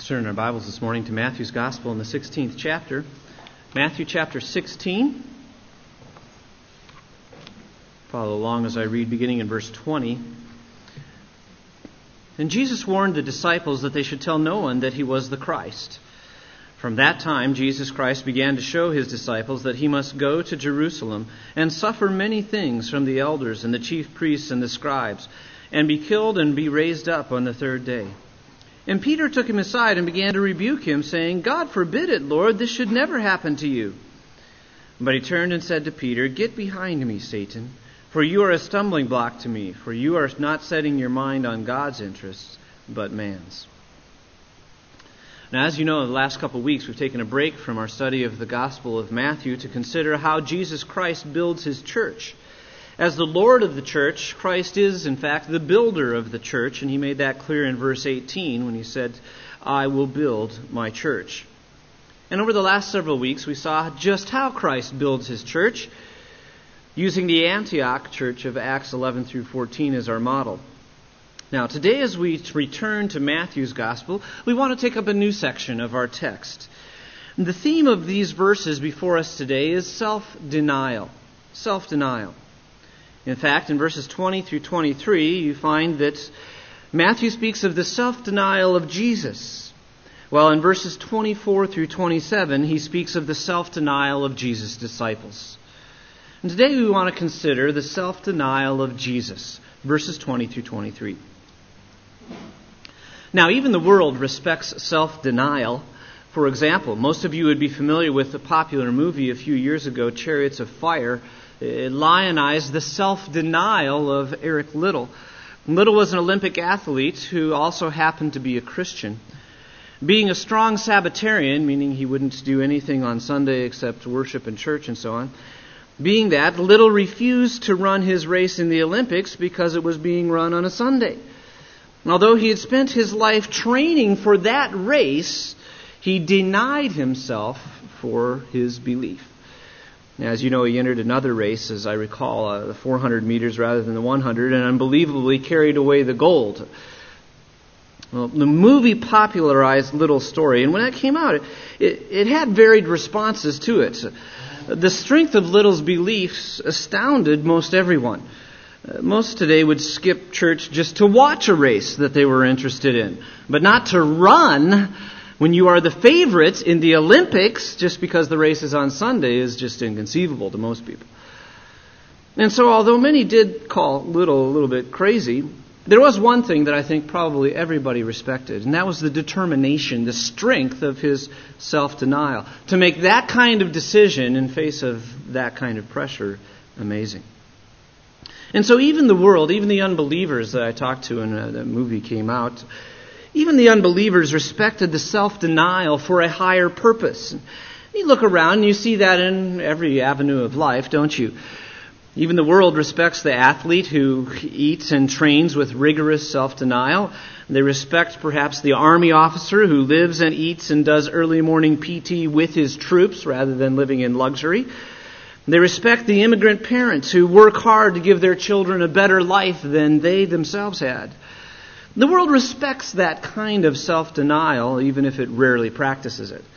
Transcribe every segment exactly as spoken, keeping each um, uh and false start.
Turn our Bibles this morning to Matthew's Gospel in the sixteenth chapter. Matthew chapter sixteen. Follow along as I read beginning in verse twenty. And Jesus warned the disciples that they should tell no one that he was the Christ. From that time, Jesus Christ began to show his disciples that he must go to Jerusalem and suffer many things from the elders and the chief priests and the scribes, and be killed and be raised up on the third day. And Peter took him aside and began to rebuke him, saying, God forbid it, Lord, this should never happen to you. But he turned and said to Peter, Get behind me, Satan, for you are a stumbling block to me, for you are not setting your mind on God's interests, but man's. Now, as you know, the last couple of weeks we've taken a break from our study of the Gospel of Matthew to consider how Jesus Christ builds his church. As the Lord of the church, Christ is, in fact, the builder of the church, and he made that clear in verse eighteen when he said, I will build my church. And over the last several weeks, we saw just how Christ builds his church, using the Antioch church of Acts eleven through fourteen as our model. Now, today as we return to Matthew's Gospel, we want to take up a new section of our text. And the theme of these verses before us today is self-denial. Self-denial. In fact, in verses twenty through twenty-three, you find that Matthew speaks of the self-denial of Jesus, while in verses twenty-four through twenty-seven, he speaks of the self-denial of Jesus' disciples. And today we want to consider the self-denial of Jesus, verses twenty through twenty-three. Now, even the world respects self-denial. For example, most of you would be familiar with the popular movie a few years ago, Chariots of Fire. It lionized the self-denial of Eric Liddell. Liddell was an Olympic athlete who also happened to be a Christian. Being a strong Sabbatarian, meaning he wouldn't do anything on Sunday except worship in church and so on, being that, Liddell refused to run his race in the Olympics because it was being run on a Sunday. And although he had spent his life training for that race, he denied himself for his belief. As you know, he entered another race, as I recall, uh, the four hundred meters rather than the one hundred, and unbelievably carried away the gold. Well, the movie popularized Liddell's story, and when that came out, it, it, it had varied responses to it. The strength of Liddell's beliefs astounded most everyone. Uh, most today would skip church just to watch a race that they were interested in, but not to run. When you are the favorites in the Olympics, just because the race is on Sunday is just inconceivable to most people. And so although many did call Liddell a little bit crazy, there was one thing that I think probably everybody respected, and that was the determination, the strength of his self-denial. To make that kind of decision in face of that kind of pressure, amazing. And so even the world, even the unbelievers that I talked to when uh, the movie came out, even the unbelievers respected the self-denial for a higher purpose. You look around and you see that in every avenue of life, don't you? Even the world respects the athlete who eats and trains with rigorous self-denial. They respect perhaps the army officer who lives and eats and does early morning P T with his troops rather than living in luxury. They respect the immigrant parents who work hard to give their children a better life than they themselves had. The world respects that kind of self-denial, even if it rarely practices it.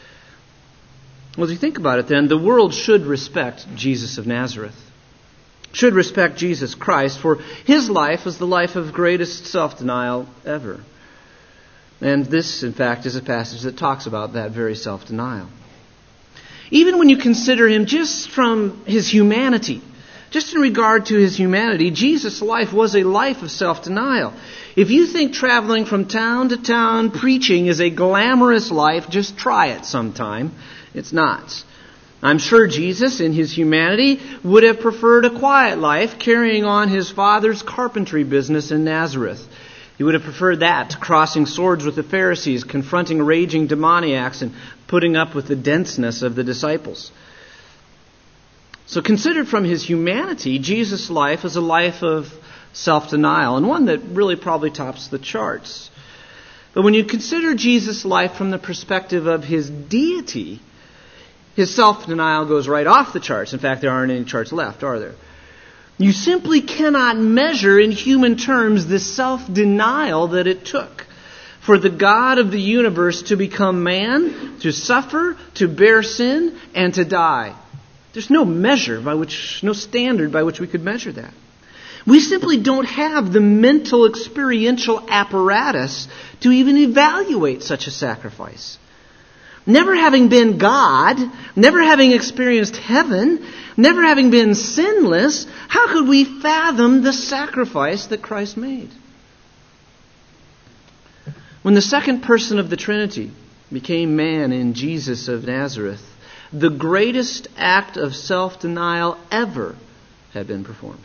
Well, as you think about it then, the world should respect Jesus of Nazareth. Should respect Jesus Christ, for his life was the life of greatest self-denial ever. And this, in fact, is a passage that talks about that very self-denial. Even when you consider him just from his humanity, just in regard to his humanity, Jesus' life was a life of self-denial. If you think traveling from town to town preaching is a glamorous life, just try it sometime. It's not. I'm sure Jesus, in his humanity, would have preferred a quiet life, carrying on his father's carpentry business in Nazareth. He would have preferred that to crossing swords with the Pharisees, confronting raging demoniacs, and putting up with the denseness of the disciples. So considered from his humanity, Jesus' life is a life of self-denial, and one that really probably tops the charts. But when you consider Jesus' life from the perspective of his deity, his self-denial goes right off the charts. In fact, there aren't any charts left, are there? You simply cannot measure in human terms the self-denial that it took for the God of the universe to become man, to suffer, to bear sin, and to die. There's no measure by which, no standard by which we could measure that. We simply don't have the mental experiential apparatus to even evaluate such a sacrifice. Never having been God, never having experienced heaven, never having been sinless, how could we fathom the sacrifice that Christ made? When the second person of the Trinity became man in Jesus of Nazareth, the greatest act of self-denial ever had been performed.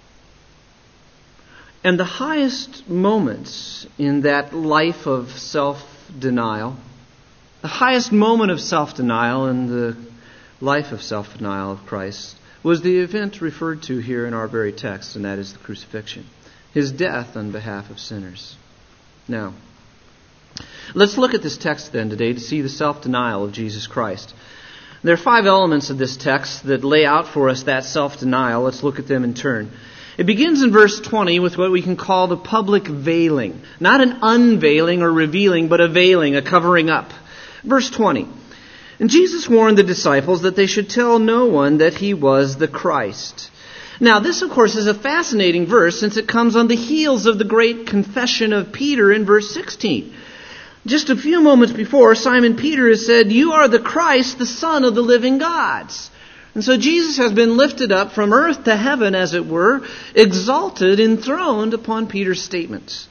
And the highest moments in that life of self-denial, the highest moment of self-denial in the life of self-denial of Christ was the event referred to here in our very text, and that is the crucifixion, His death on behalf of sinners. Now, let's look at this text then today to see the self-denial of Jesus Christ. There are five elements of this text that lay out for us that self-denial. Let's look at them in turn. It begins in verse twenty with what we can call the public veiling. Not an unveiling or revealing, but a veiling, a covering up. Verse twenty. And Jesus warned the disciples that they should tell no one that He was the Christ. Now, this, of course, is a fascinating verse since it comes on the heels of the great confession of Peter in verse sixteen. Just a few moments before, Simon Peter has said, "You are the Christ, the Son of the living God." And so Jesus has been lifted up from earth to heaven, as it were, exalted, enthroned upon Peter's statements.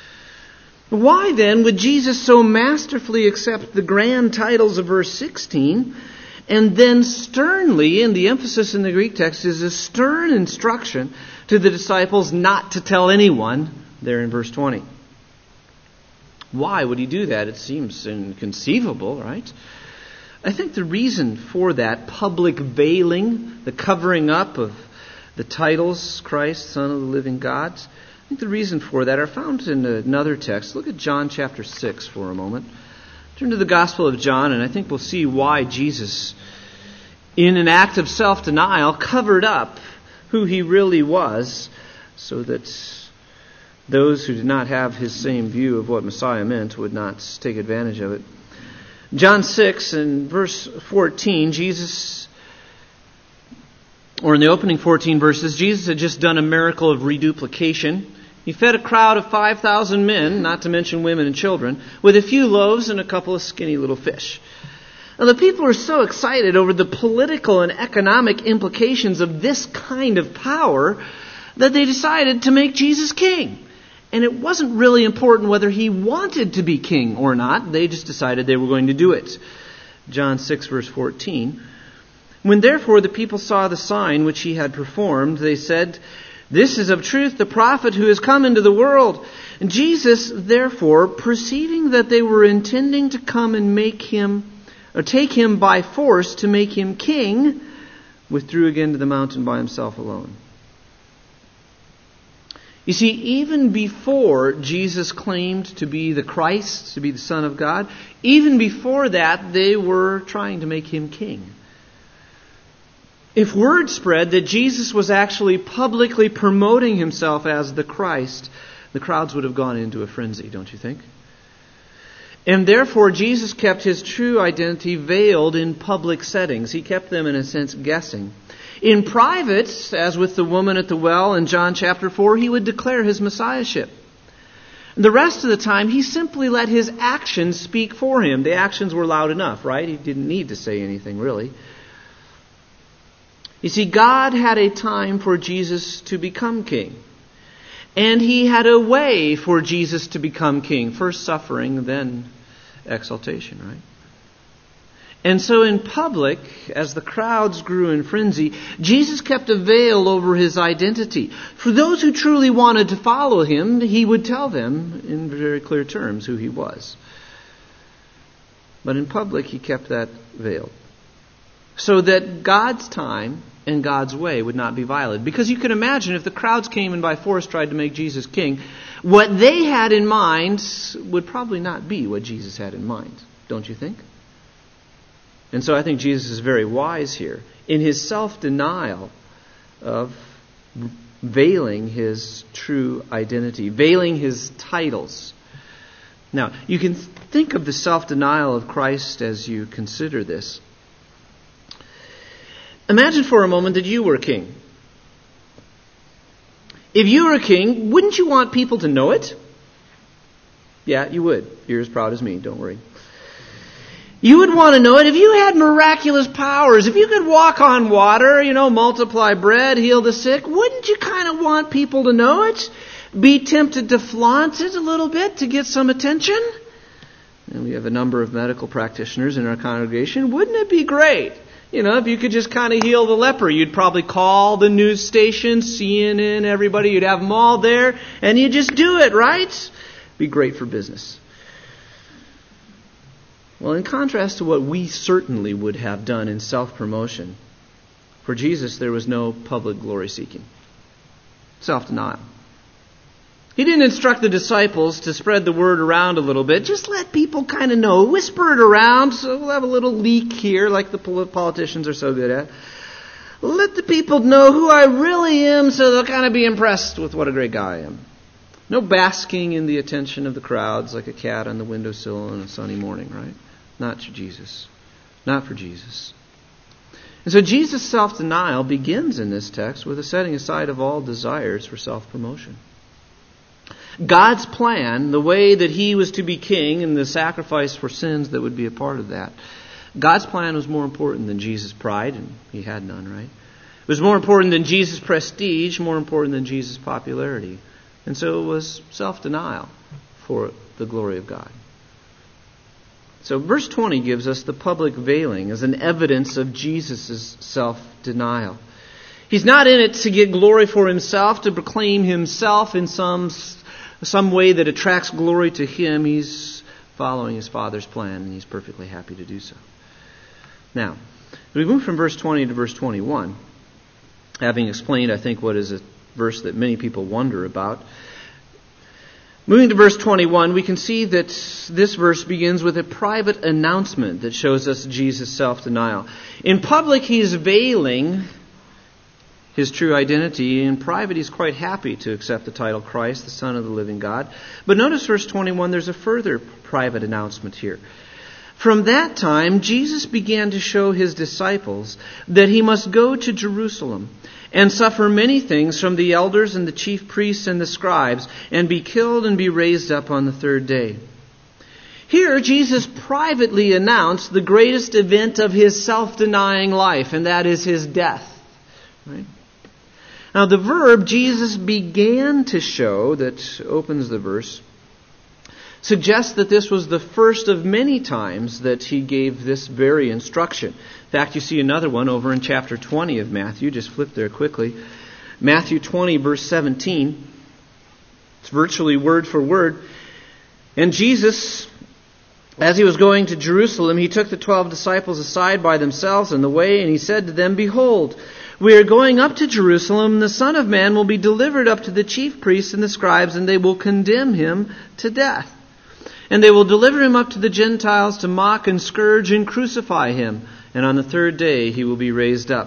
Why then would Jesus so masterfully accept the grand titles of verse sixteen and then sternly, and the emphasis in the Greek text is a stern instruction to the disciples not to tell anyone there in verse twenty? Why would He do that? It seems inconceivable, right? I think the reason for that public veiling, the covering up of the titles, Christ, Son of the living God, I think the reason for that are found in another text. Look at John chapter six for a moment. Turn to the Gospel of John, and I think we'll see why Jesus, in an act of self-denial, covered up who He really was, so that those who did not have His same view of what Messiah meant would not take advantage of it. John six and verse fourteen, Jesus, or in the opening fourteen verses, Jesus had just done a miracle of reduplication. He fed a crowd of five thousand men, not to mention women and children, with a few loaves and a couple of skinny little fish. Now, the people were so excited over the political and economic implications of this kind of power that they decided to make Jesus king. And it wasn't really important whether He wanted to be king or not. They just decided they were going to do it. John six verse fourteen. When therefore the people saw the sign which He had performed, they said, "This is of truth the prophet who has come into the world." And Jesus, therefore, perceiving that they were intending to come and make Him, or take Him by force to make Him king, withdrew again to the mountain by Himself alone. You see, even before Jesus claimed to be the Christ, to be the Son of God, even before that, they were trying to make Him king. If word spread that Jesus was actually publicly promoting Himself as the Christ, the crowds would have gone into a frenzy, don't you think? And therefore, Jesus kept His true identity veiled in public settings. He kept them, in a sense, guessing. In private, as with the woman at the well in John chapter four, He would declare His messiahship. The rest of the time, He simply let His actions speak for Him. The actions were loud enough, right? He didn't need to say anything, really. You see, God had a time for Jesus to become king. And He had a way for Jesus to become king. First suffering, then exaltation, right? And so in public, as the crowds grew in frenzy, Jesus kept a veil over His identity. For those who truly wanted to follow Him, He would tell them in very clear terms who He was. But in public, He kept that veil, so that God's time and God's way would not be violated. Because you can imagine if the crowds came and by force tried to make Jesus king, what they had in mind would probably not be what Jesus had in mind. Don't you think? And so I think Jesus is very wise here in His self-denial of veiling His true identity, veiling His titles. Now, you can think of the self-denial of Christ as you consider this. Imagine for a moment that you were king. If you were a king, wouldn't you want people to know it? Yeah, you would. You're as proud as me, don't worry. You would want to know it if you had miraculous powers. If you could walk on water, you know, multiply bread, heal the sick, wouldn't you kind of want people to know it? Be tempted to flaunt it a little bit to get some attention? And we have a number of medical practitioners in our congregation. Wouldn't it be great? You know, if you could just kind of heal the leper, you'd probably call the news station, C N N, everybody, you'd have them all there, and you just do it, right? Be great for business. Well, in contrast to what we certainly would have done in self-promotion, for Jesus there was no public glory-seeking. Self-denial. He didn't instruct the disciples to spread the word around a little bit. Just let people kind of know. Whisper it around so we'll have a little leak here like the politicians are so good at. Let the people know who I really am so they'll kind of be impressed with what a great guy I am. No basking in the attention of the crowds like a cat on the windowsill on a sunny morning, right? Not for Jesus. Not for Jesus. And so Jesus' self-denial begins in this text with a setting aside of all desires for self-promotion. God's plan, the way that He was to be king and the sacrifice for sins that would be a part of that, God's plan was more important than Jesus' pride, and He had none, right? It was more important than Jesus' prestige, more important than Jesus' popularity. And so it was self-denial for the glory of God. So verse twenty gives us the public veiling as an evidence of Jesus' self-denial. He's not in it to get glory for Himself, to proclaim Himself in some, some way that attracts glory to Him. He's following His Father's plan, and He's perfectly happy to do so. Now, as we move from verse twenty to verse twenty-one, having explained, I think, what is a verse that many people wonder about, moving to verse twenty-one, we can see that this verse begins with a private announcement that shows us Jesus' self-denial. In public, He's veiling His true identity. In private, He's quite happy to accept the title Christ, the Son of the living God. But notice verse twenty-one, there's a further private announcement here. From that time, Jesus began to show His disciples that He must go to Jerusalem and suffer many things from the elders and the chief priests and the scribes, and be killed and be raised up on the third day. Here, Jesus privately announced the greatest event of His self-denying life, and that is His death. Right? Now, the verb Jesus began to show that opens the verse suggests that this was the first of many times that He gave this very instruction. In fact, you see another one over in chapter twenty of Matthew. Just flip there quickly. Matthew twenty, verse seventeen. It's virtually word for word. And Jesus, as He was going to Jerusalem, He took the twelve disciples aside by themselves in the way, and He said to them, "Behold, we are going up to Jerusalem, and the Son of Man will be delivered up to the chief priests and the scribes, and they will condemn Him to death. And they will deliver Him up to the Gentiles to mock and scourge and crucify Him. And on the third day He will be raised up."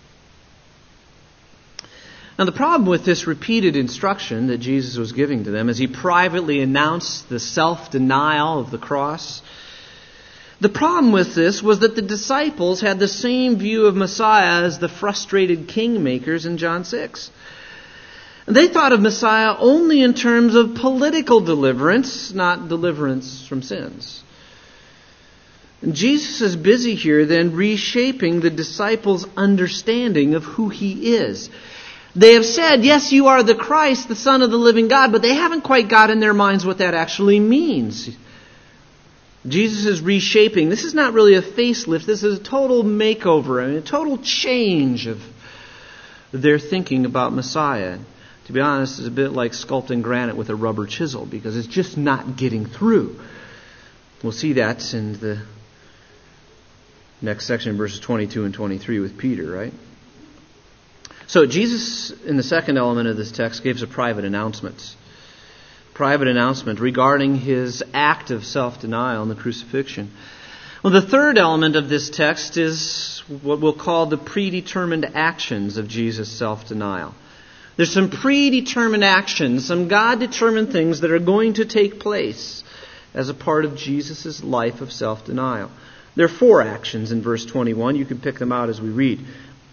Now, the problem with this repeated instruction that Jesus was giving to them as He privately announced the self-denial of the cross, the problem with this was that the disciples had the same view of Messiah as the frustrated kingmakers in John six. They thought of Messiah only in terms of political deliverance, not deliverance from sins. And Jesus is busy here then reshaping the disciples' understanding of who He is. They have said, yes, you are the Christ, the Son of the living God, but they haven't quite got in their minds what that actually means. Jesus is reshaping. This is not really a facelift. This is a total makeover, I mean, a total change of their thinking about Messiah. To be honest, it's a bit like sculpting granite with a rubber chisel because it's just not getting through. We'll see that in the next section, verses twenty-two and twenty-three with Peter, right? So Jesus, in the second element of this text, gives a private announcement. Private announcement regarding His act of self-denial in the crucifixion. Well, the third element of this text is what we'll call the predetermined actions of Jesus' self-denial. There's some predetermined actions, some God-determined things that are going to take place as a part of Jesus' life of self-denial. There are four actions in verse twenty-one. You can pick them out as we read.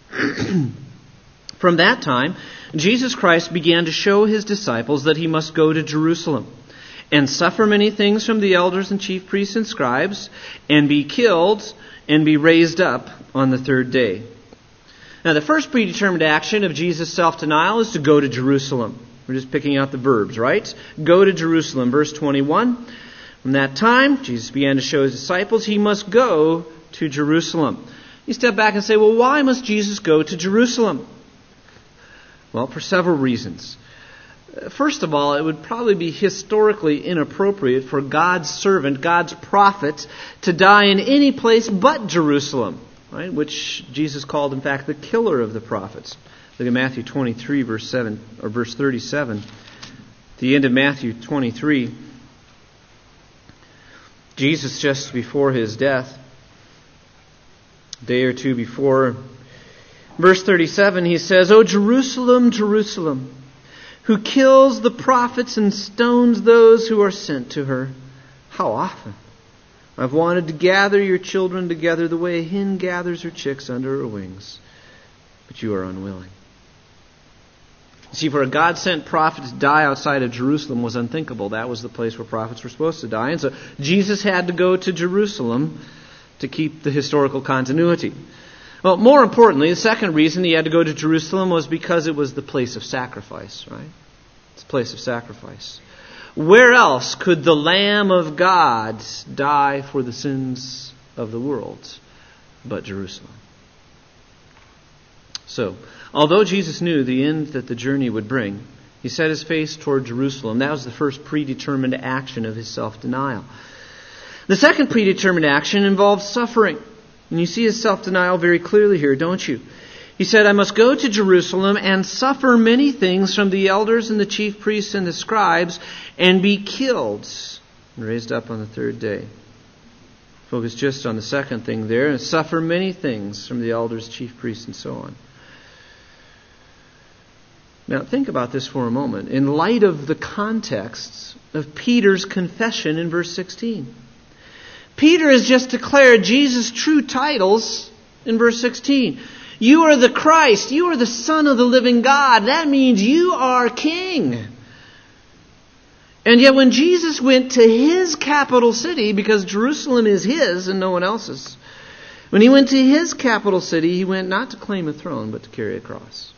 From that time, Jesus Christ began to show his disciples that he must go to Jerusalem and suffer many things from the elders and chief priests and scribes, and be killed and be raised up on the third day. Now, the first predetermined action of Jesus' self-denial is to go to Jerusalem. We're just picking out the verbs, right? Go to Jerusalem. Verse twenty-one. From that time, Jesus began to show his disciples he must go to Jerusalem. You step back and say, well, why must Jesus go to Jerusalem? Well, for several reasons. First of all, it would probably be historically inappropriate for God's servant, God's prophet, to die in any place but Jerusalem, right? Which Jesus called, in fact, the killer of the prophets. Look at Matthew twenty-three, verse seven or verse thirty-seven. At the end of Matthew twenty-three, Jesus, just before his death, a day or two before, verse thirty-seven, he says, "O Jerusalem, Jerusalem, who kills the prophets and stones those who are sent to her. How often I've wanted to gather your children together the way a hen gathers her chicks under her wings, but you are unwilling." See, for a God-sent prophet to die outside of Jerusalem was unthinkable. That was the place where prophets were supposed to die. And so Jesus had to go to Jerusalem to keep the historical continuity. Well, more importantly, the second reason he had to go to Jerusalem was because it was the place of sacrifice, right? It's a place of sacrifice. Where else could the Lamb of God die for the sins of the world but Jerusalem? So, although Jesus knew the end that the journey would bring, he set his face toward Jerusalem. That was the first predetermined action of his self-denial. The second predetermined action involved suffering. And you see his self-denial very clearly here, don't you? He said, "I must go to Jerusalem and suffer many things from the elders and the chief priests and the scribes and be killed and raised up on the third day." Focus just on the second thing there, and suffer many things from the elders, chief priests, and so on. Now think about this for a moment in light of the context of Peter's confession in verse sixteen. Peter has just declared Jesus' true titles in verse sixteen. You are the Christ. You are the Son of the living God. That means you are King. And yet when Jesus went to his capital city, because Jerusalem is his and no one else's, when he went to his capital city, he went not to claim a throne, but to carry a cross.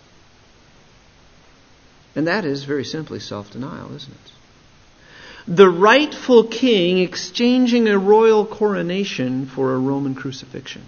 And that is very simply self-denial, isn't it? The rightful king exchanging a royal coronation for a Roman crucifixion.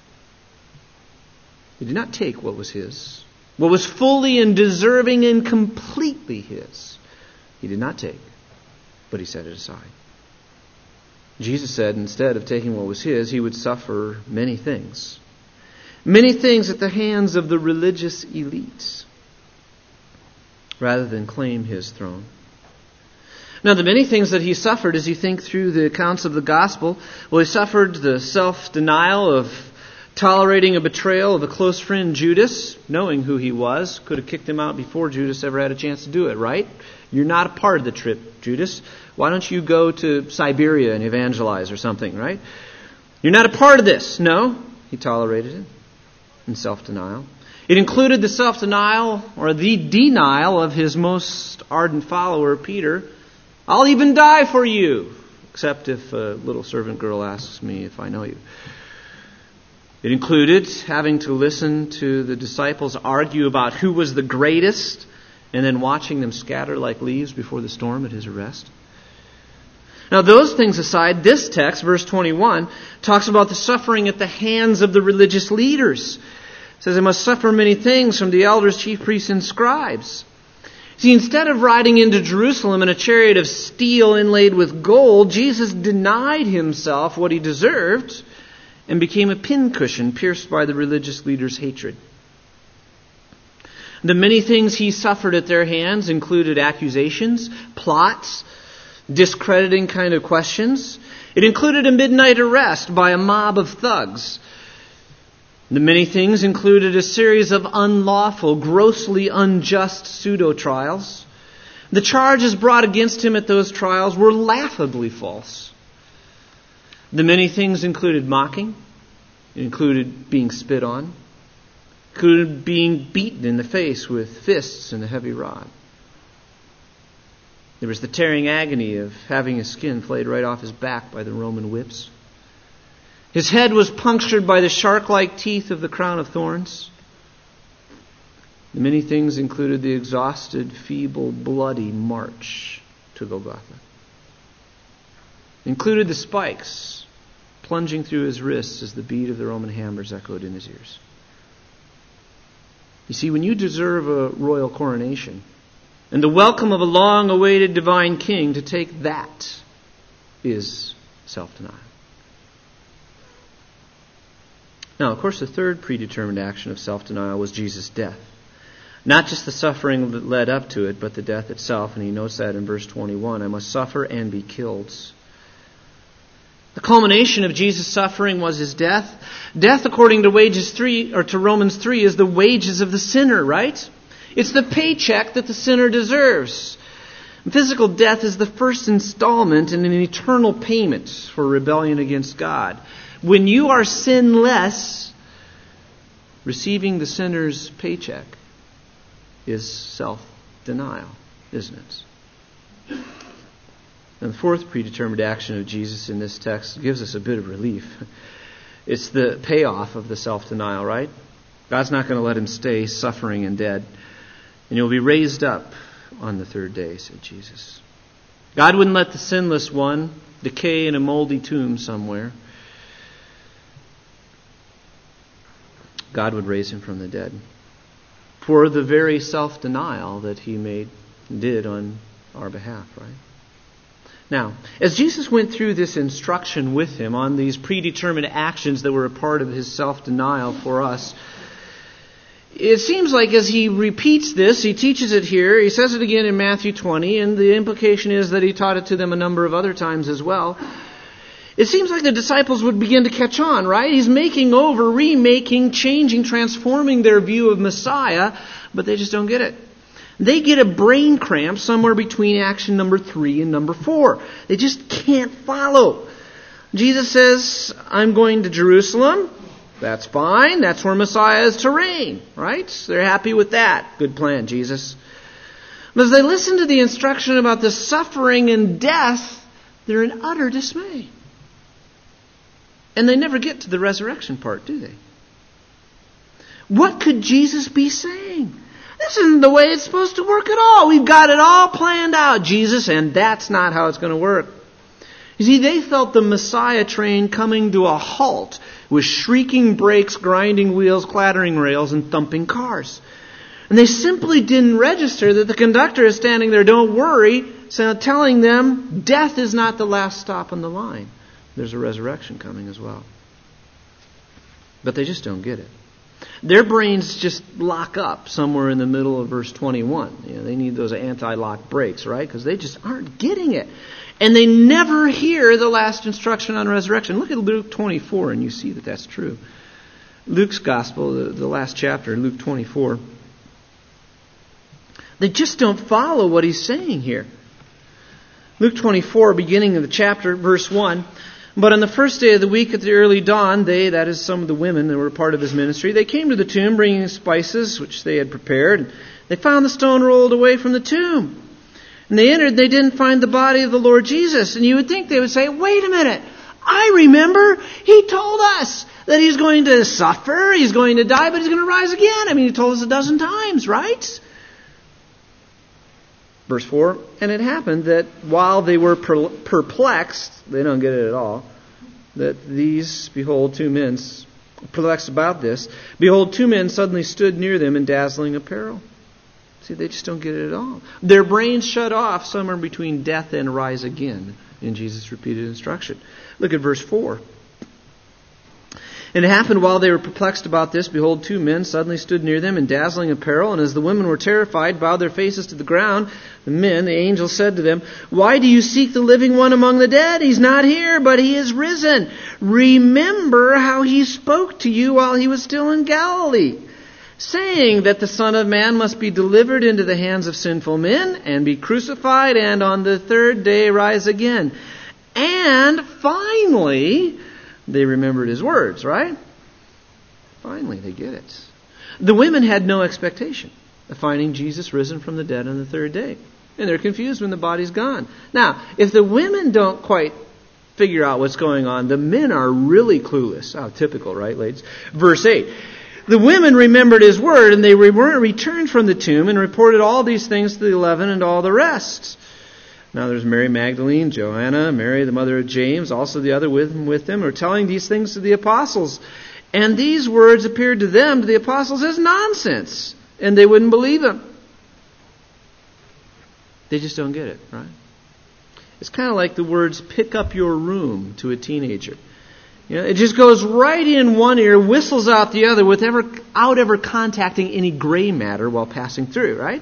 He did not take what was his, what was fully and deserving and completely his. He did not take, but he set it aside. Jesus said instead of taking what was his, he would suffer many things. Many things at the hands of the religious elites, rather than claim his throne. Now, the many things that he suffered, as you think through the accounts of the gospel, well, he suffered the self-denial of tolerating a betrayal of a close friend, Judas, knowing who he was. Could have kicked him out before Judas ever had a chance to do it, right? You're not a part of the trip, Judas. Why don't you go to Siberia and evangelize or something, right? You're not a part of this. No, he tolerated it in self-denial. It included the self-denial or the denial of his most ardent follower, Peter. I'll even die for you, except if a little servant girl asks me if I know you. It included having to listen to the disciples argue about who was the greatest and then watching them scatter like leaves before the storm at his arrest. Now, those things aside, this text, verse twenty-one, talks about the suffering at the hands of the religious leaders. It says, "I must suffer many things from the elders, chief priests, and scribes." See, instead of riding into Jerusalem in a chariot of steel inlaid with gold, Jesus denied himself what he deserved and became a pincushion pierced by the religious leaders' hatred. The many things he suffered at their hands included accusations, plots, discrediting kind of questions. It included a midnight arrest by a mob of thugs. The many things included a series of unlawful, grossly unjust pseudo-trials. The charges brought against him at those trials were laughably false. The many things included mocking, included being spit on, included being beaten in the face with fists and a heavy rod. There was the tearing agony of having his skin flayed right off his back by the Roman whips. His head was punctured by the shark-like teeth of the crown of thorns. The many things included the exhausted, feeble, bloody march to Golgotha. Included the spikes plunging through his wrists as the beat of the Roman hammers echoed in his ears. You see, when you deserve a royal coronation and the welcome of a long-awaited divine king, to take that is self-denial. Now, of course, the third predetermined action of self-denial was Jesus' death. Not just the suffering that led up to it, but the death itself. And he notes that in verse twenty-one, I must suffer and be killed. The culmination of Jesus' suffering was his death. Death, according to wages three or to Romans three, is the wages of the sinner, right? It's the paycheck that the sinner deserves. And physical death is the first installment in an eternal payment for rebellion against God. When you are sinless, receiving the sinner's paycheck is self-denial, isn't it? And the fourth predetermined action of Jesus in this text gives us a bit of relief. It's the payoff of the self-denial, right? God's not going to let him stay suffering and dead. And you'll be raised up on the third day, said Jesus. God wouldn't let the sinless one decay in a moldy tomb somewhere. God would raise him from the dead for the very self-denial that he made did on our behalf, right? Now, as Jesus went through this instruction with him on these predetermined actions that were a part of his self-denial for us, it seems like as he repeats this, he teaches it here, he says it again in Matthew twenty, and the implication is that he taught it to them a number of other times as well. It seems like the disciples would begin to catch on, right? He's making over, remaking, changing, transforming their view of Messiah, but they just don't get it. They get a brain cramp somewhere between action number three and number four. They just can't follow. Jesus says, I'm going to Jerusalem. That's fine. That's where Messiah is to reign, right? They're happy with that. Good plan, Jesus. But as they listen to the instruction about the suffering and death, they're in utter dismay. And they never get to the resurrection part, do they? What could Jesus be saying? This isn't the way it's supposed to work at all. We've got it all planned out, Jesus, and that's not how it's going to work. You see, they felt the Messiah train coming to a halt with shrieking brakes, grinding wheels, clattering rails, and thumping cars. And they simply didn't register that the conductor is standing there, don't worry, telling them death is not the last stop on the line. There's a resurrection coming as well. But they just don't get it. Their brains just lock up somewhere in the middle of verse twenty-one. You know, they need those anti-lock brakes, right? Because they just aren't getting it. And they never hear the last instruction on resurrection. Look at Luke twenty-four and you see that that's true. Luke's Gospel, the, the last chapter, Luke twenty-four. They just don't follow what he's saying here. Luke twenty-four, beginning of the chapter, verse one. But on the first day of the week at the early dawn, they, that is some of the women that were part of his ministry, they came to the tomb bringing spices which they had prepared. They found the stone rolled away from the tomb. And they entered and they didn't find the body of the Lord Jesus. And you would think they would say, wait a minute, I remember he told us that he's going to suffer, he's going to die, but he's going to rise again. I mean, he told us a dozen times, right? Verse four, and it happened that while they were perplexed, they don't get it at all, that these, behold, two men, perplexed about this, behold, two men suddenly stood near them in dazzling apparel. See, they just don't get it at all. Their brains shut off somewhere between death and rise again in Jesus' repeated instruction. Look at verse four. And it happened while they were perplexed about this, behold, two men suddenly stood near them in dazzling apparel, and as the women were terrified, bowed their faces to the ground. The men, the angel, said to them, why do you seek the living one among the dead? He's not here, but he is risen. Remember how he spoke to you while he was still in Galilee, saying that the Son of Man must be delivered into the hands of sinful men and be crucified and on the third day rise again. And finally, they remembered his words, right? Finally, they get it. The women had no expectation of finding Jesus risen from the dead on the third day. And they're confused when the body's gone. Now, if the women don't quite figure out what's going on, the men are really clueless. Oh, typical, right, ladies? Verse eight. The women remembered his word, and they returned from the tomb and reported all these things to the eleven and all the rest. Now there's Mary Magdalene, Joanna, Mary the mother of James, also the other with, with them, are telling these things to the apostles. And these words appeared to them, to the apostles, as nonsense. And they wouldn't believe them. They just don't get it, right? It's kind of like the words, pick up your room, to a teenager. You know, it just goes right in one ear, whistles out the other without ever contacting any gray matter while passing through, right?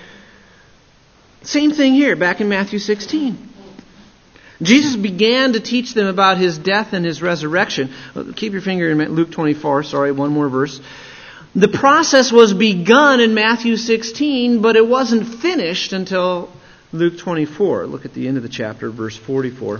Same thing here, back in Matthew sixteen. Jesus began to teach them about his death and his resurrection. Keep your finger in Luke twenty-four, sorry, one more verse. The process was begun in Matthew sixteen, but it wasn't finished until Luke twenty-four. Look at the end of the chapter, verse forty-four.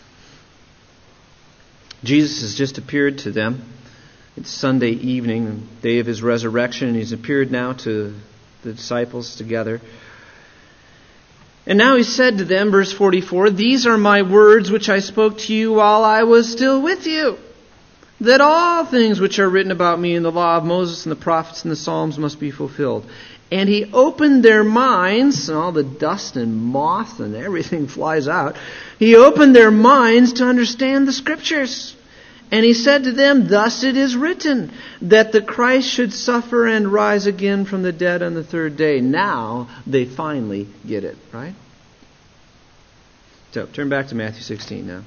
Jesus has just appeared to them. It's Sunday evening, the day of his resurrection, and he's appeared now to the disciples together. And now he said to them, verse forty-four, these are my words which I spoke to you while I was still with you, that all things which are written about me in the law of Moses and the prophets and the Psalms must be fulfilled. And he opened their minds, and all the dust and moth and everything flies out. He opened their minds to understand the Scriptures. And he said to them, thus it is written, that the Christ should suffer and rise again from the dead on the third day. Now they finally get it, right? So, turn back to Matthew sixteen now.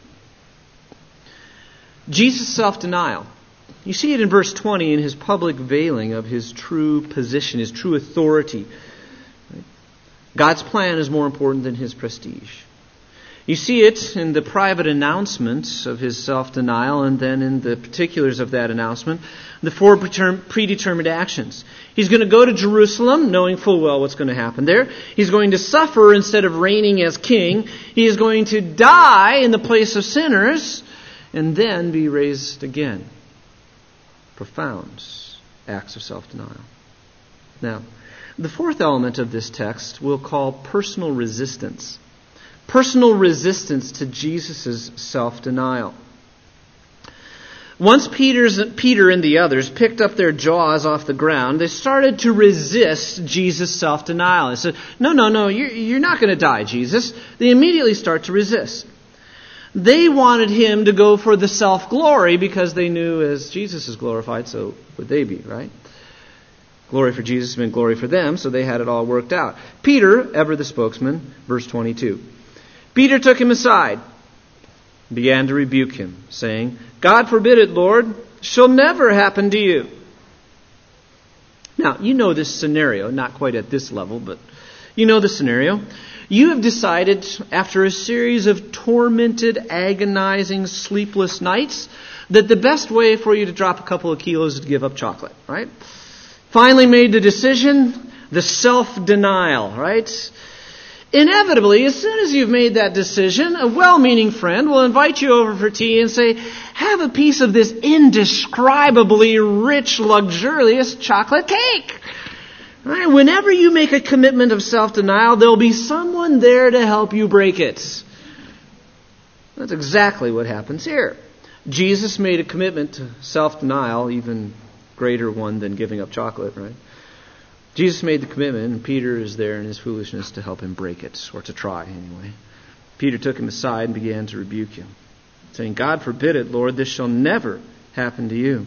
Jesus' self-denial. You see it in verse twenty in his public veiling of his true position, his true authority. God's plan is more important than his prestige. You see it in the private announcements of his self-denial, and then in the particulars of that announcement, the four predetermined actions. He's going to go to Jerusalem, knowing full well what's going to happen there. He's going to suffer instead of reigning as king. He is going to die in the place of sinners, and then be raised again. Profound acts of self-denial. Now, the fourth element of this text we'll call personal resistance. Personal resistance to Jesus' self-denial. Once Peter's, Peter and the others picked up their jaws off the ground, they started to resist Jesus' self-denial. They said, no, no, no, you're, you're not going to die, Jesus. They immediately start to resist. They wanted him to go for the self-glory because they knew as Jesus is glorified, so would they be, right? Glory for Jesus meant glory for them, so they had it all worked out. Peter, ever the spokesman, verse twenty-two. Peter took him aside, began to rebuke him, saying, God forbid it, Lord, shall never happen to you. Now, you know this scenario, not quite at this level, but you know the scenario. You have decided, after a series of tormented, agonizing, sleepless nights, that the best way for you to drop a couple of kilos is to give up chocolate, right? Finally made the decision, the self-denial, right? Inevitably, as soon as you've made that decision, a well-meaning friend will invite you over for tea and say, have a piece of this indescribably rich, luxurious chocolate cake. Right? Whenever you make a commitment of self-denial, there'll be someone there to help you break it. That's exactly what happens here. Jesus made a commitment to self-denial, even greater one than giving up chocolate, right? Jesus made the commitment, and Peter is there in his foolishness to help him break it, or to try anyway. Peter took him aside and began to rebuke him, saying, God forbid it, Lord, this shall never happen to you.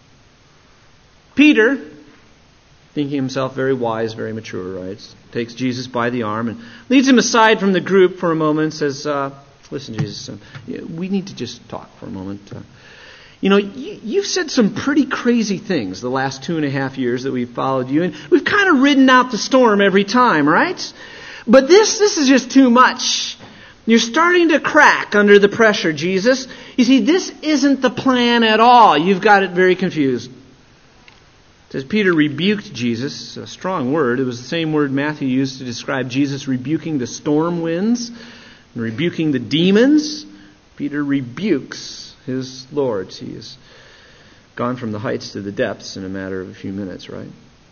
Peter, thinking himself very wise, very mature, right, takes Jesus by the arm and leads him aside from the group for a moment and says, uh, listen, Jesus, uh, we need to just talk for a moment. Uh, You know, you've said some pretty crazy things the last two and a half years that we've followed you, and we've kind of ridden out the storm every time, right? But this, this is just too much. You're starting to crack under the pressure, Jesus. You see, this isn't the plan at all. You've got it very confused. It says Peter rebuked Jesus, a strong word. It was the same word Matthew used to describe Jesus rebuking the storm winds and rebuking the demons. Peter rebukes his Lord. He has gone from the heights to the depths in a matter of a few minutes, right?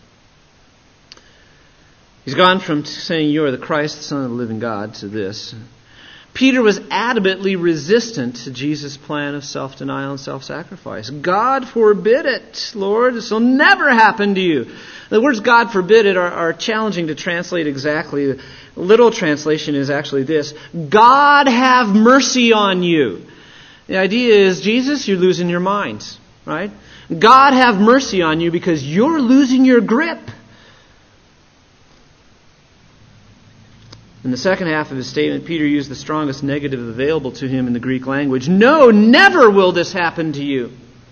He's gone from saying you are the Christ, the Son of the living God, to this. Peter was adamantly resistant to Jesus' plan of self-denial and self-sacrifice. God forbid it, Lord. This will never happen to you. The words God forbid it are, are challenging to translate exactly. The literal translation is actually this: God have mercy on you. The idea is, Jesus, you're losing your mind, right? God have mercy on you because you're losing your grip. In the second half of his statement, Peter used the strongest negative available to him in the Greek language. No, never will this happen to you.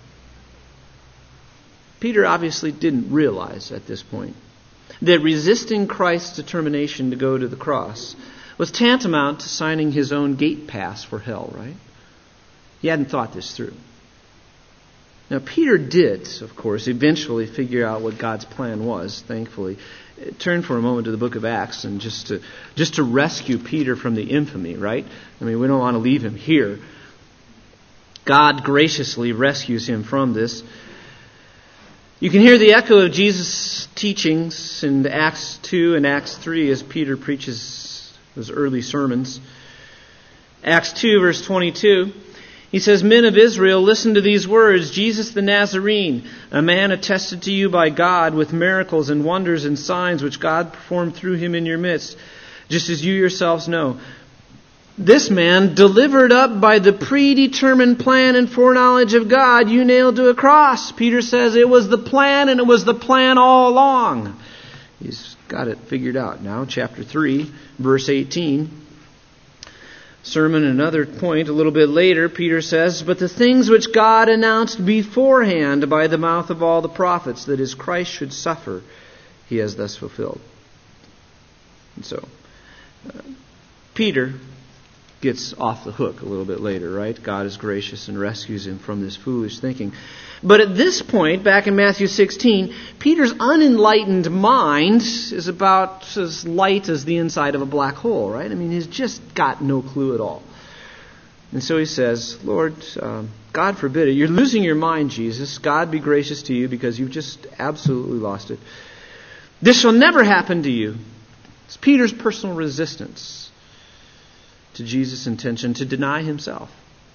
Peter obviously didn't realize at this point that resisting Christ's determination to go to the cross was tantamount to signing his own gate pass for hell, right? He hadn't thought this through. Now, Peter did, of course, eventually figure out what God's plan was, thankfully. Turn for a moment to the book of Acts and just to just to rescue Peter from the infamy, right? I mean, we don't want to leave him here. God graciously rescues him from this. You can hear the echo of Jesus' teachings in Acts two and Acts three as Peter preaches those early sermons. Acts two, verse twenty-two. He says, Men of Israel, listen to these words. Jesus the Nazarene, a man attested to you by God with miracles and wonders and signs which God performed through him in your midst, just as you yourselves know. This man, delivered up by the predetermined plan and foreknowledge of God, you nailed to a cross. Peter says it was the plan, and it was the plan all along. He's got it figured out now. Chapter three, verse eighteen. Sermon, another point, a little bit later, Peter says, But the things which God announced beforehand by the mouth of all the prophets, that his Christ should suffer, he has thus fulfilled. And so, uh, Peter gets off the hook a little bit later, right? God is gracious and rescues him from this foolish thinking. But at this point, back in Matthew sixteen, Peter's unenlightened mind is about as light as the inside of a black hole, right? I mean, he's just got no clue at all. And so he says, Lord, um, God forbid it. You're losing your mind, Jesus. God be gracious to you because you've just absolutely lost it. This shall never happen to you. It's Peter's personal resistance to Jesus' intention to deny himself.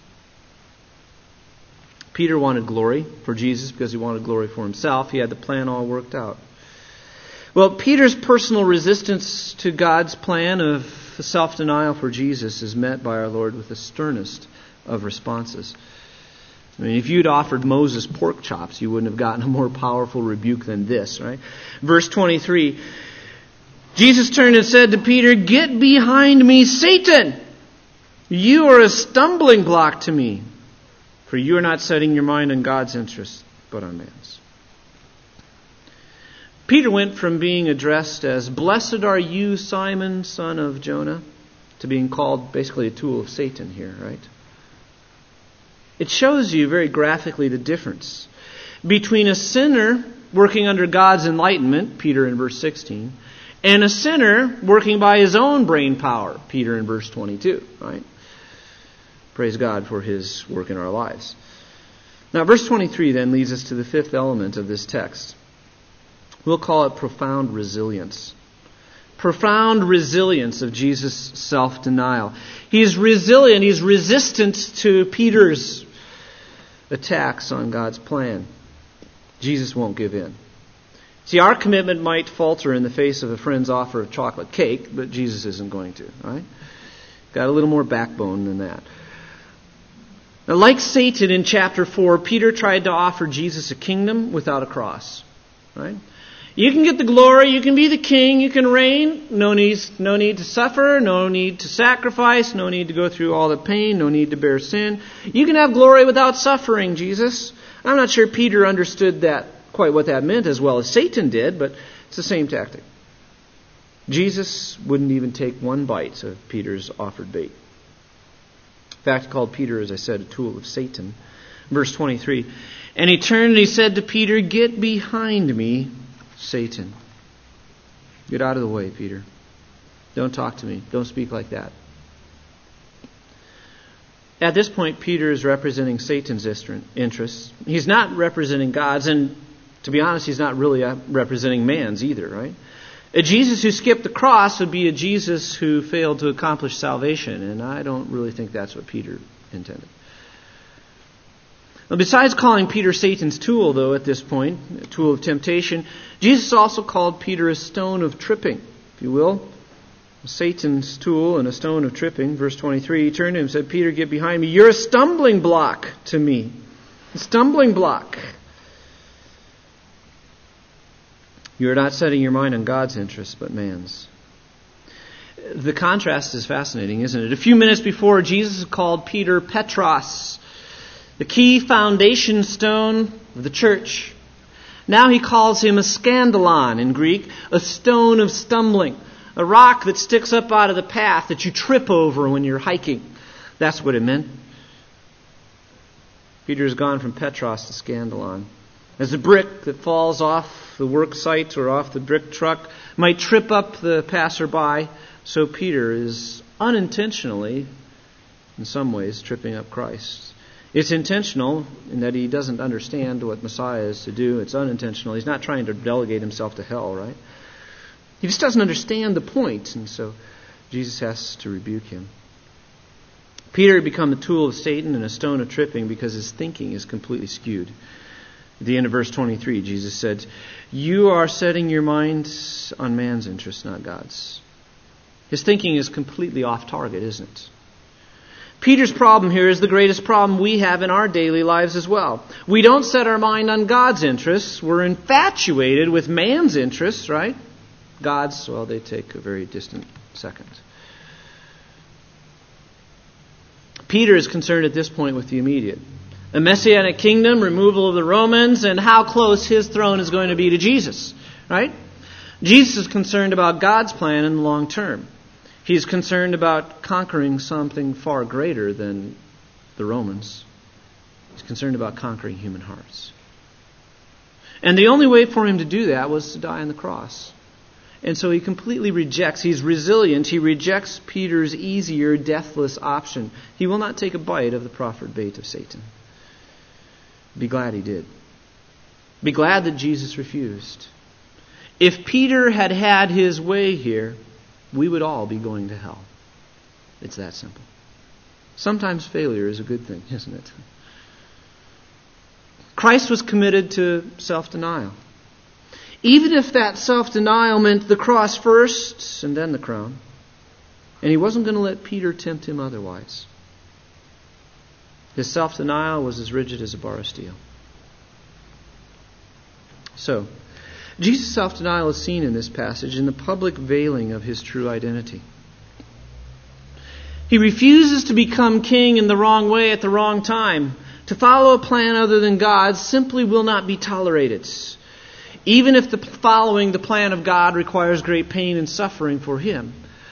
Peter wanted glory for Jesus because he wanted glory for himself. He had the plan all worked out. Well, Peter's personal resistance to God's plan of self-denial for Jesus is met by our Lord with the sternest of responses. I mean, if you'd offered Moses pork chops, you wouldn't have gotten a more powerful rebuke than this, right? Verse twenty-three, Jesus turned and said to Peter, Get behind me, Satan! You are a stumbling block to me. For you are not setting your mind on God's interest, but on man's. Peter went from being addressed as, Blessed are you, Simon, son of Jonah, to being called basically a tool of Satan here, right? It shows you very graphically the difference between a sinner working under God's enlightenment, Peter in verse sixteen, and a sinner working by his own brain power, Peter in verse twenty-two, right? Praise God for his work in our lives. Now, verse twenty-three then leads us to the fifth element of this text. We'll call it profound resilience. Profound resilience of Jesus' self-denial. He's resilient. He's resistant to Peter's attacks on God's plan. Jesus won't give in. See, our commitment might falter in the face of a friend's offer of chocolate cake, but Jesus isn't going to, right? Got a little more backbone than that. Now, like Satan in chapter four, Peter tried to offer Jesus a kingdom without a cross. Right? You can get the glory, you can be the king, you can reign. No need, no need to suffer, no need to sacrifice, no need to go through all the pain, no need to bear sin. You can have glory without suffering, Jesus. I'm not sure Peter understood that quite what that meant as well as Satan did, but it's the same tactic. Jesus wouldn't even take one bite of Peter's offered bait. In fact, he called Peter, as I said, a tool of Satan, Verse twenty-three. And he turned and he said to Peter, "Get behind me, Satan." Get out of the way, Peter. Don't talk to me. Don't speak like that. At this point, Peter is representing Satan's interests. He's not representing God's, and to be honest, he's not really representing man's either, right? A Jesus who skipped the cross would be a Jesus who failed to accomplish salvation, and I don't really think that's what Peter intended. Now, besides calling Peter Satan's tool, though, at this point, a tool of temptation, Jesus also called Peter a stone of tripping, if you will. Satan's tool and a stone of tripping. Verse twenty-three, he turned to him and said, "Peter, get behind me. You're a stumbling block to me." A stumbling block. You are not setting your mind on God's interests, but man's. The contrast is fascinating, isn't it? A few minutes before, Jesus called Peter Petros, the key foundation stone of the church. Now he calls him a scandalon in Greek, a stone of stumbling, a rock that sticks up out of the path that you trip over when you're hiking. That's what it meant. Peter has gone from Petros to scandalon. As a brick that falls off the work site or off the brick truck might trip up the passerby, so Peter is unintentionally, in some ways, tripping up Christ. It's intentional in that he doesn't understand what Messiah is to do. It's unintentional. He's not trying to delegate himself to hell, right? He just doesn't understand the point, and so Jesus has to rebuke him. Peter had become a tool of Satan and a stone of tripping because his thinking is completely skewed. At the end of verse twenty-three, Jesus said, "You are setting your mind on man's interests, not God's." His thinking is completely off target, isn't it? Peter's problem here is the greatest problem we have in our daily lives as well. We don't set our mind on God's interests. We're infatuated with man's interests, right? God's, well, they take a very distant second. Peter is concerned at this point with the immediate. A messianic kingdom, removal of the Romans, and how close his throne is going to be to Jesus, right? Jesus is concerned about God's plan in the long term. He's concerned about conquering something far greater than the Romans. He's concerned about conquering human hearts. And the only way for him to do that was to die on the cross. And so he completely rejects, he's resilient, he rejects Peter's easier, deathless option. He will not take a bite of the proffered bait of Satan. Be glad he did. Be glad that Jesus refused. If Peter had had his way here, we would all be going to hell. It's that simple. Sometimes failure is a good thing, isn't it? Christ was committed to self-denial. Even if that self-denial meant the cross first and then the crown. And he wasn't going to let Peter tempt him otherwise. His self-denial was as rigid as a bar of steel. So, Jesus' self-denial is seen in this passage in the public veiling of his true identity. He refuses to become king in the wrong way at the wrong time. To follow a plan other than God's simply will not be tolerated. Even if the following the plan of God requires great pain and suffering for him,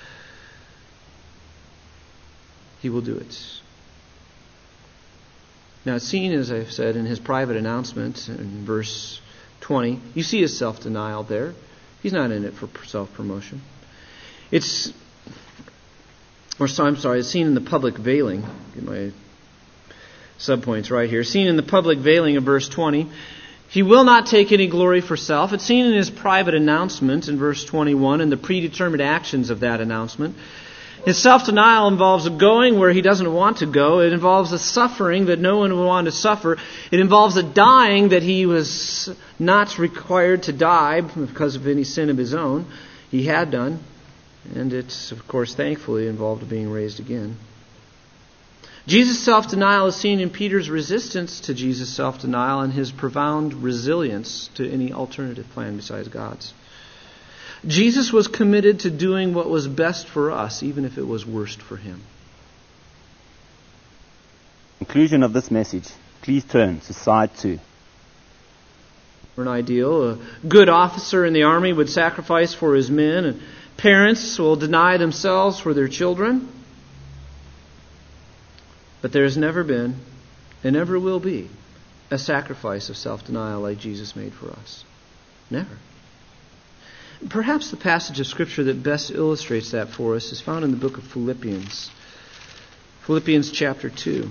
he will do it. Now, it's seen, as I've said, in his private announcement in verse twenty. You see his self-denial there. He's not in it for self-promotion. It's, or so, I'm sorry, it's seen in the public veiling. Get my subpoints right here. Seen in the public veiling of verse twenty. He will not take any glory for self. It's seen in his private announcement in verse twenty-one and the predetermined actions of that announcement. His self-denial involves a going where he doesn't want to go. It involves a suffering that no one would want to suffer. It involves a dying that he was not required to die because of any sin of his own. He had done. And it's, of course, thankfully involved being raised again. Jesus' self-denial is seen in Peter's resistance to Jesus' self-denial and his profound resilience to any alternative plan besides God's. Jesus was committed to doing what was best for us, even if it was worst for him. Conclusion of this message. Please turn to side two. For an ideal, a good officer in the army would sacrifice for his men, and parents will deny themselves for their children. But there has never been and never will be a sacrifice of self-denial like Jesus made for us. Never. Perhaps the passage of Scripture that best illustrates that for us is found in the book of Philippians. Philippians chapter two.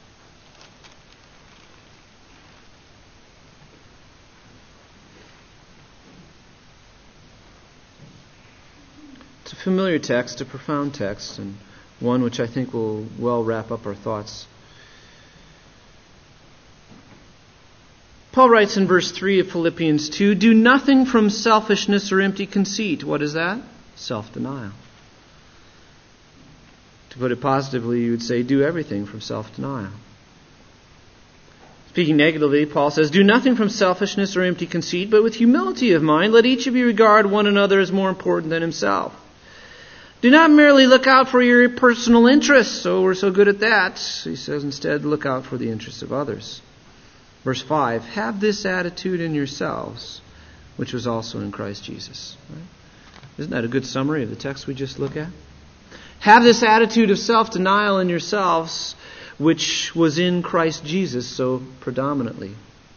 It's a familiar text, a profound text, and one which I think will well wrap up our thoughts. Paul writes in verse three of Philippians two, "Do nothing from selfishness or empty conceit." What is that? Self-denial. To put it positively, you would say, do everything from self-denial. Speaking negatively, Paul says, "Do nothing from selfishness or empty conceit, but with humility of mind, let each of you regard one another as more important than himself. Do not merely look out for your personal interests." So we're so good at that. He says instead, look out for the interests of others. Verse five, "Have this attitude in yourselves, which was also in Christ Jesus." Right? Isn't that a good summary of the text we just looked at? Have this attitude of self-denial in yourselves, which was in Christ Jesus so predominantly.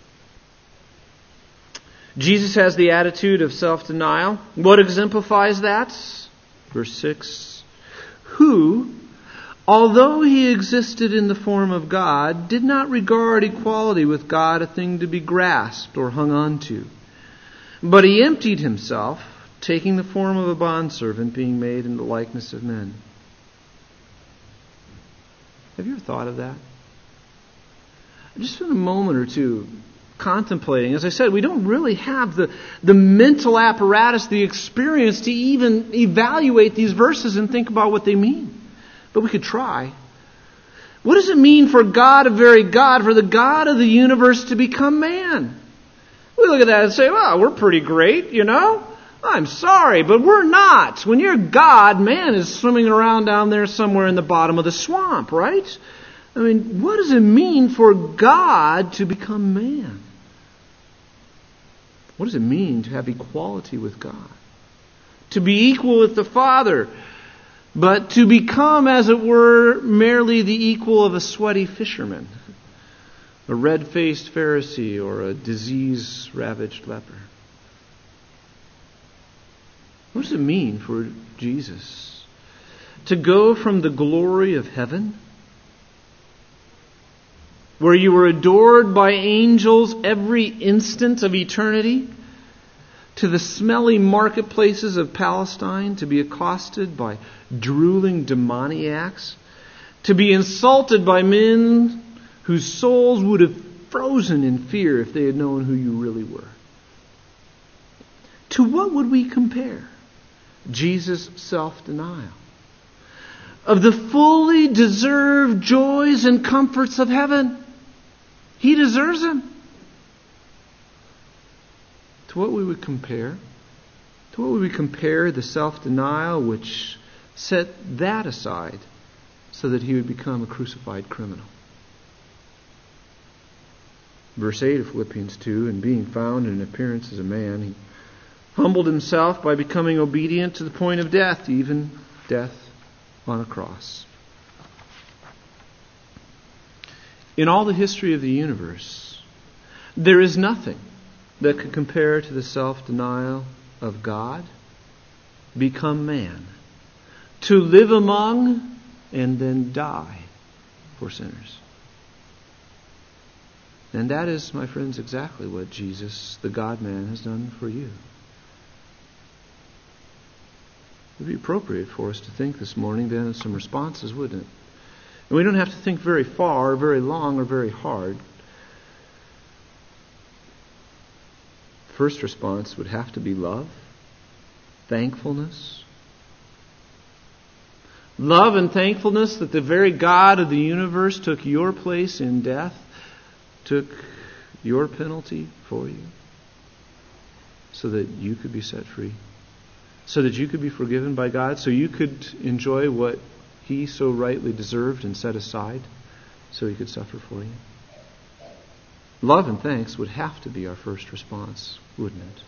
Jesus has the attitude of self-denial. What exemplifies that? Verse six, "Who, although he existed in the form of God, did not regard equality with God a thing to be grasped or hung on to. But he emptied himself, taking the form of a bondservant, being made in the likeness of men." Have you ever thought of that? Just spend a moment or two contemplating. As I said, we don't really have the, the mental apparatus, the experience to even evaluate these verses and think about what they mean. But we could try. What does it mean for God, a very God, for the God of the universe to become man? We look at that and say, well, we're pretty great, you know? I'm sorry, but we're not. When you're God, man is swimming around down there somewhere in the bottom of the swamp, right? I mean, what does it mean for God to become man? What does it mean to have equality with God? To be equal with the Father, but to become, as it were, merely the equal of a sweaty fisherman, a red-faced Pharisee, or a disease-ravaged leper. What does it mean for Jesus to go from the glory of heaven, where you were adored by angels every instant of eternity, to the smelly marketplaces of Palestine, to be accosted by drooling demoniacs, to be insulted by men whose souls would have frozen in fear if they had known who you really were? To what would we compare Jesus' self-denial of the fully deserved joys and comforts of heaven? He deserves them. To what we would compare? To what would we compare the self-denial which set that aside so that he would become a crucified criminal? Verse eight of Philippians two, "And being found in appearance as a man, he humbled himself by becoming obedient to the point of death, even death on a cross." In all the history of the universe, there is nothing that could compare to the self-denial of God, become man, to live among and then die for sinners. And that is, my friends, exactly what Jesus, the God-man, has done for you. It would be appropriate for us to think this morning then of some responses, wouldn't it? And we don't have to think very far, or very long, or very hard. First response would have to be love, thankfulness. Love and thankfulness that the very God of the universe took your place in death, took your penalty for you, so that you could be set free, so that you could be forgiven by God, so you could enjoy what He so rightly deserved and set aside, so He could suffer for you. Love and thanks would have to be our first response, wouldn't it?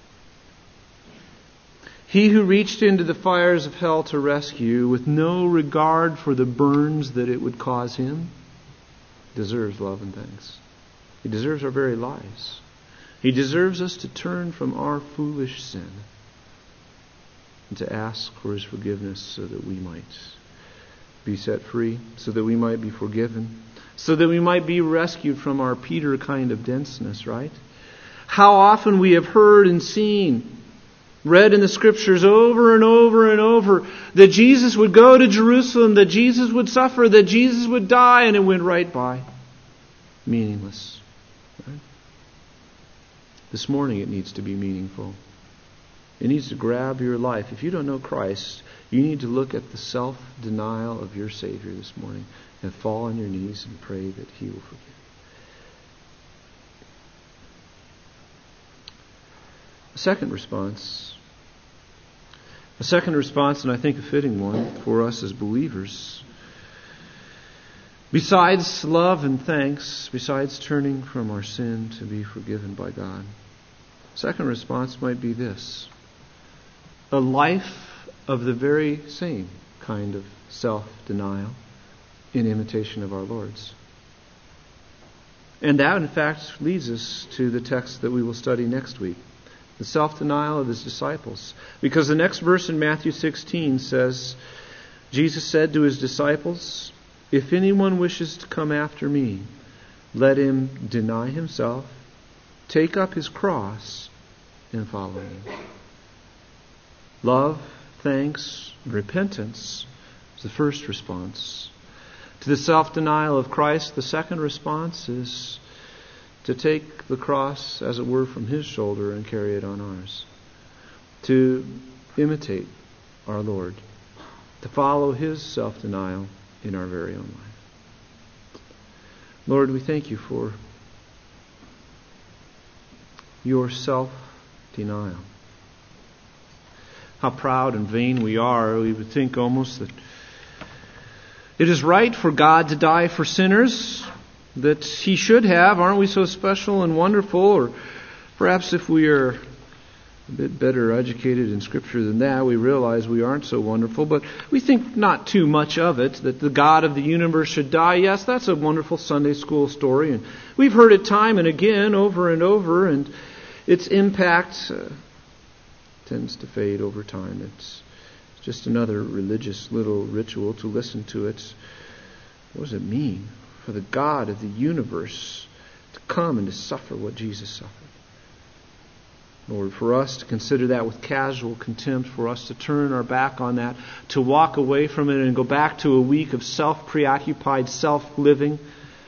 He who reached into the fires of hell to rescue, with no regard for the burns that it would cause him, deserves love and thanks. He deserves our very lives. He deserves us to turn from our foolish sin and to ask for His forgiveness so that we might be set free, so that we might be forgiven, so that we might be rescued from our Peter kind of denseness, right? How often we have heard and seen, read in the Scriptures over and over and over, that Jesus would go to Jerusalem, that Jesus would suffer, that Jesus would die, and it went right by. Meaningless. Right? This morning it needs to be meaningful. It needs to grab your life. If you don't know Christ, you need to look at the self-denial of your Savior this morning and fall on your knees and pray that He will forgive. A second response. A second response, and I think a fitting one for us as believers. Besides love and thanks, besides turning from our sin to be forgiven by God, second response might be this: a life of the very same kind of self-denial in imitation of our Lord's. And that, in fact, leads us to the text that we will study next week. The self-denial of His disciples. Because the next verse in Matthew sixteen says, Jesus said to His disciples, "If anyone wishes to come after me, let him deny himself, take up his cross, and follow me." Love, thanks, repentance is the first response. To the self-denial of Christ, the second response is to take the cross, as it were, from His shoulder and carry it on ours. To imitate our Lord. To follow His self-denial in our very own life. Lord, we thank You for Your self-denial. How proud and vain we are. We would think almost that it is right for God to die for sinners, that He should have. Aren't we so special and wonderful? Or perhaps if we are a bit better educated in Scripture than that, we realize we aren't so wonderful. But we think not too much of it, that the God of the universe should die. Yes, that's a wonderful Sunday school story. And we've heard it time and again, over and over. And its impact uh, tends to fade over time. It's just another religious little ritual to listen to it. What does it mean for the God of the universe to come and to suffer what Jesus suffered? Lord, for us to consider that with casual contempt, for us to turn our back on that, to walk away from it and go back to a week of self-preoccupied self-living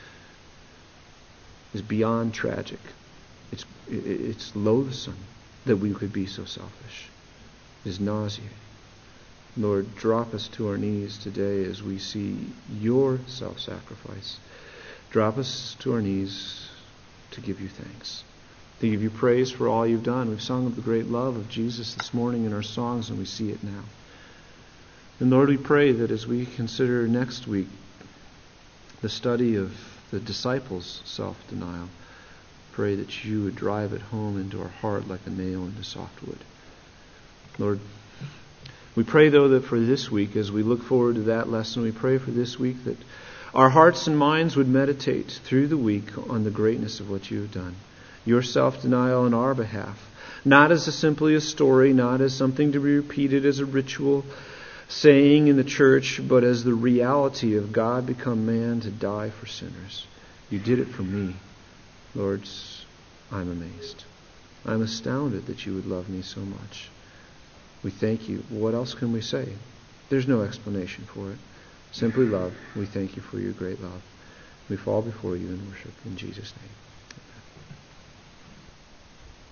is beyond tragic. It's, it's loathsome that we could be so selfish. It is nauseating. Lord, drop us to our knees today as we see Your self-sacrifice. Drop us to our knees to give You thanks, to give You praise for all You've done. We've sung of the great love of Jesus this morning in our songs, and we see it now. And Lord, we pray that as we consider next week the study of the disciples' self-denial, pray that You would drive it home into our heart like a nail into soft wood. Lord, we pray, though, that for this week, as we look forward to that lesson, we pray for this week that our hearts and minds would meditate through the week on the greatness of what You have done. Your self-denial on our behalf. Not as a, simply a story, not as something to be repeated as a ritual saying in the church, but as the reality of God become man to die for sinners. You did it for me. Lord, I'm amazed. I'm astounded that You would love me so much. We thank You. What else can we say? There's no explanation for it. Simply love. We thank You for Your great love. We fall before You in worship in Jesus' name.